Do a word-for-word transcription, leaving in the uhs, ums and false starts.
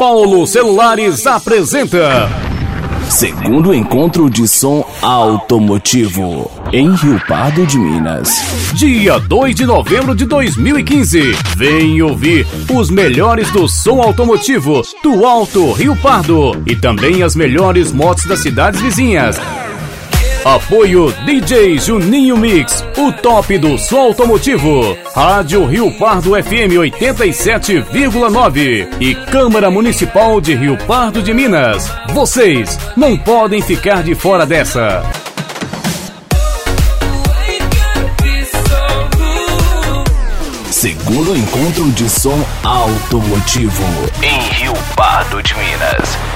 Paulo Celulares apresenta Segundo encontro de som automotivo em Rio Pardo de Minas. Dia dois de novembro de dois mil e quinze. Vem ouvir os melhores do som automotivo do Alto Rio Pardo e também as melhores motos das cidades vizinhas. Apoio D J Juninho Mix, o top do som automotivo. Rádio Rio Pardo F M oitenta e sete vírgula nove e Câmara Municipal de Rio Pardo de Minas. Vocês não podem ficar de fora dessa. Segundo encontro de som automotivo em Rio Pardo de Minas.